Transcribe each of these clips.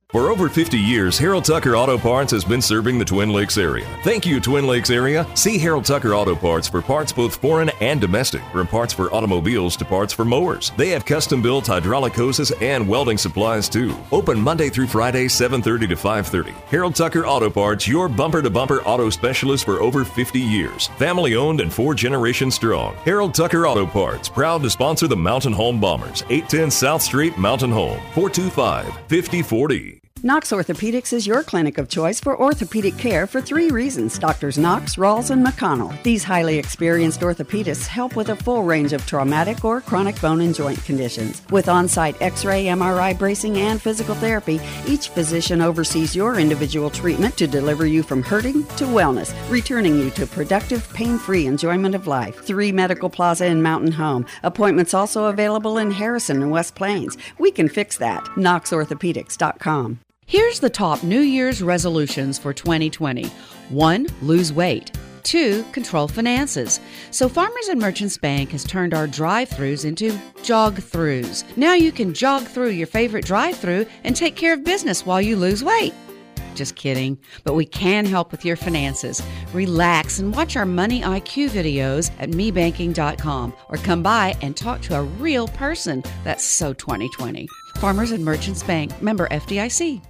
For over 50 years, Harold Tucker Auto Parts has been serving the Twin Lakes area. Thank you, Twin Lakes area. See Harold Tucker Auto Parts for parts both foreign and domestic, from parts for automobiles to parts for mowers. They have custom-built hydraulic hoses and welding supplies, too. Open Monday through Friday, 7:30 to 5:30. Harold Tucker Auto Parts, your bumper-to-bumper auto specialist for over 50 years. Family-owned and 4 generations strong. Harold Tucker Auto Parts, proud to sponsor the Mountain Home Bombers. 810 South Street, Mountain Home. 425-5040. Knox Orthopedics is your clinic of choice for orthopedic care for 3 reasons. Doctors Knox, Rawls, and McConnell. These highly experienced orthopedists help with a full range of traumatic or chronic bone and joint conditions. With on-site X-ray, MRI, bracing, and physical therapy, each physician oversees your individual treatment to deliver you from hurting to wellness, returning you to productive, pain-free enjoyment of life. 3 Medical Plaza in Mountain Home. Appointments also available in Harrison and West Plains. We can fix that. KnoxOrthopedics.com. Here's the top New Year's resolutions for 2020. 1. Lose weight. 2. Control finances. So Farmers and Merchants Bank has turned our drive-thrus into jog-throughs. Now you can jog through your favorite drive-thru and take care of business while you lose weight. Just kidding, but we can help with your finances. Relax and watch our Money IQ videos at mebanking.com or come by and talk to a real person. That's so 2020. Farmers and Merchants Bank, member FDIC.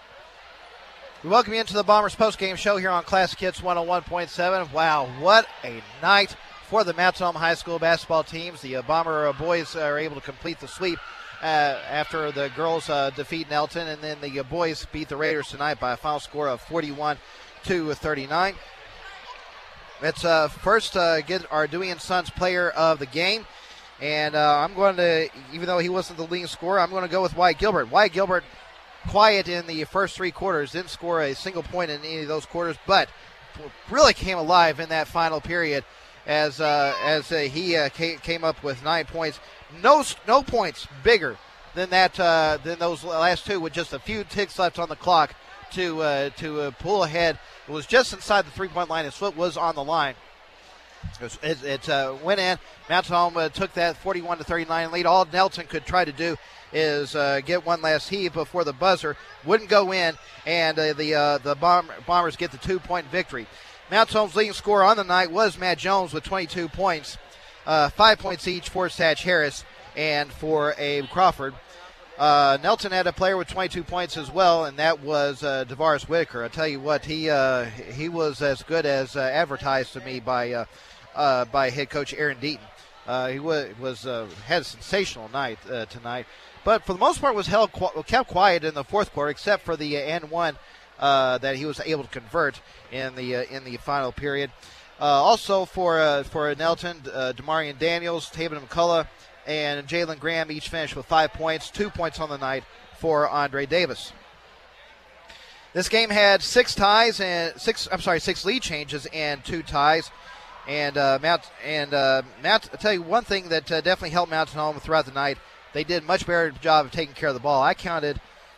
We welcome you into the Bombers postgame show here on Classic Hits 101.7. Wow, what a night for the Mountain Home High School basketball teams. The Bomber boys are able to complete the sweep after the girls defeat Nelton, and then the boys beat the Raiders tonight by a final score of 41-39. Let's first get our Dewey & Sons player of the game. And I'm going to, even though he wasn't the leading scorer, I'm going to go with Wyatt Gilbert. Wyatt Gilbert, quiet in the first 3 quarters, didn't score a single point in any of those quarters, but really came alive in that final period as he came up with 9 points. No points bigger than that than those last 2 with just a few ticks left on the clock to pull ahead. It was just inside the 3-point line. His foot was on the line. It went in. Mountain Home took that 41-39 lead. All Nelson could try to do is get one last heave before the buzzer. Wouldn't go in, and the Bombers get the 2-point victory. Mountain Home's leading scorer on the night was Matt Jones with 22 points, 5 points each for Satch Harris and for Abe Crawford. Nelson had a player with 22 points as well, and that was DeVaris Whitaker. I tell you what, he was as good as advertised to me by head coach Aaron Deaton. He had a sensational night tonight, but for the most part was kept quiet in the fourth quarter, except for the N1 that he was able to convert in the final period. Also for Nelton, Demarion Daniels, Taven McCullough, and Jalen Graham each finished with 5 points, 2 points on the night for Andre Davis. This game had 6 lead changes and 2 ties. And Matt, I'll tell you one thing that definitely helped Mountain Home throughout the night. They did a much better job of taking care of the ball. I counted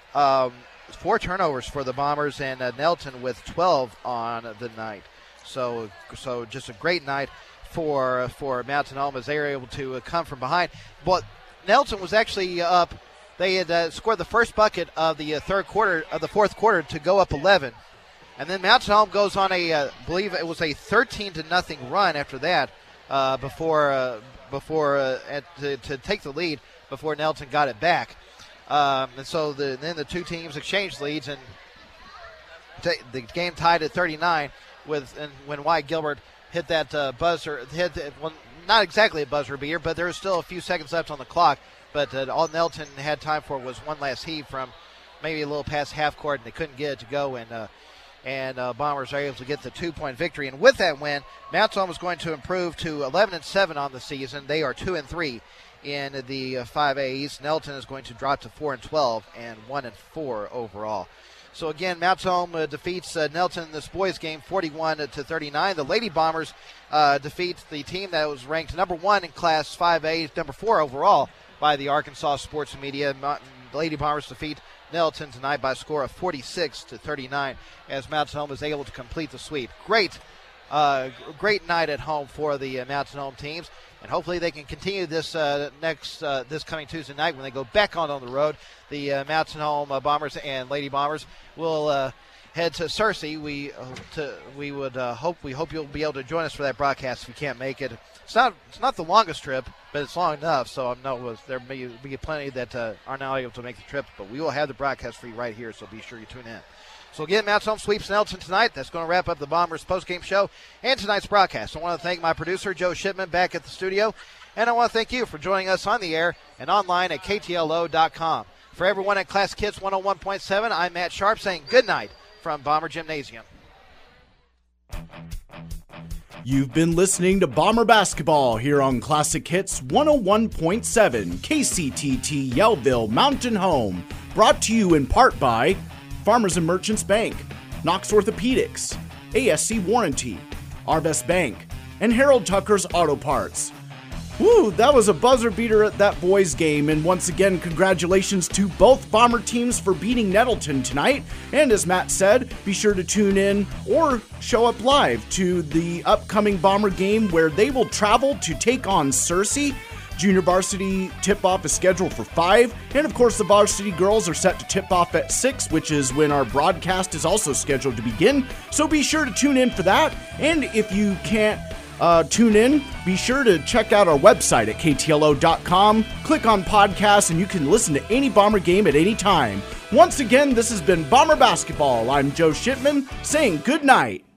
4 turnovers for the Bombers, and Nelton with 12 on the night. So just a great night for Mountain Home as they were able to come from behind. But Nelson was actually up. They had scored the first bucket of the fourth quarter to go up 11. And then Mountain Home goes on I believe it was a 13-0 run after that to take the lead before Nelson got it back. And so then the 2 teams exchanged leads, and the game tied at 39 when Wyatt Gilbert hit that buzzer. Not exactly a buzzer beater, but there was still a few seconds left on the clock. But all Nelson had time for was one last heave from maybe a little past half court, and they couldn't get it to go. And Bombers are able to get the 2-point victory. And with that win, Mountain Home is going to improve to 11-7 on the season. They are 2-3 in the 5A East. Nelton is going to drop to 4-12 and 1-4 overall. So again, Mountain Home defeats Nelton in this boys game 41-39. The Lady Bombers defeat the team that was ranked number 1 in Class 5A, number 4 overall by the Arkansas Sports Media. The Lady Bombers defeat Nelton tonight by a score of 46-39 as Mountain Home is able to complete the sweep. Great great night at home for the Mountain Home teams. And hopefully they can continue this this coming Tuesday night when they go back on the road. The Mountain Home Bombers and Lady Bombers will head to Searcy. We hope you'll be able to join us for that broadcast if you can't make it. It's not the longest trip, but it's long enough. So I know there may be plenty that are not able to make the trip, but we will have the broadcast for you right here. So be sure you tune in. So again, Mountain Home sweeps Nelson tonight. That's going to wrap up the Bombers postgame show and tonight's broadcast. I want to thank my producer, Joe Shipman, back at the studio. And I want to thank you for joining us on the air and online at KTLO.com. For everyone at Classic Hits 101.7, I'm Matt Sharp saying good night from Bomber Gymnasium. You've been listening to Bomber Basketball here on Classic Hits 101.7, KCTT Yellville Mountain Home. Brought to you in part by Farmers and Merchants Bank, Knox Orthopedics, ASC Warranty, Arvest Bank, and Harold Tucker's Auto Parts. Woo, that was a buzzer beater at that boys game, and once again, congratulations to both Bomber teams for beating Nettleton tonight. And as Matt said, be sure to tune in or show up live to the upcoming Bomber game where they will travel to take on Searcy. Junior varsity tip-off is scheduled for 5, and of course the varsity girls are set to tip off at 6, which is when our broadcast is also scheduled to begin, so be sure to tune in for that. And if you can't tune in, be sure to check out our website at KTLO.com, click on podcasts, and you can listen to any Bomber game at any time. Once again, this has been Bomber Basketball. I'm Joe Shipman saying good night.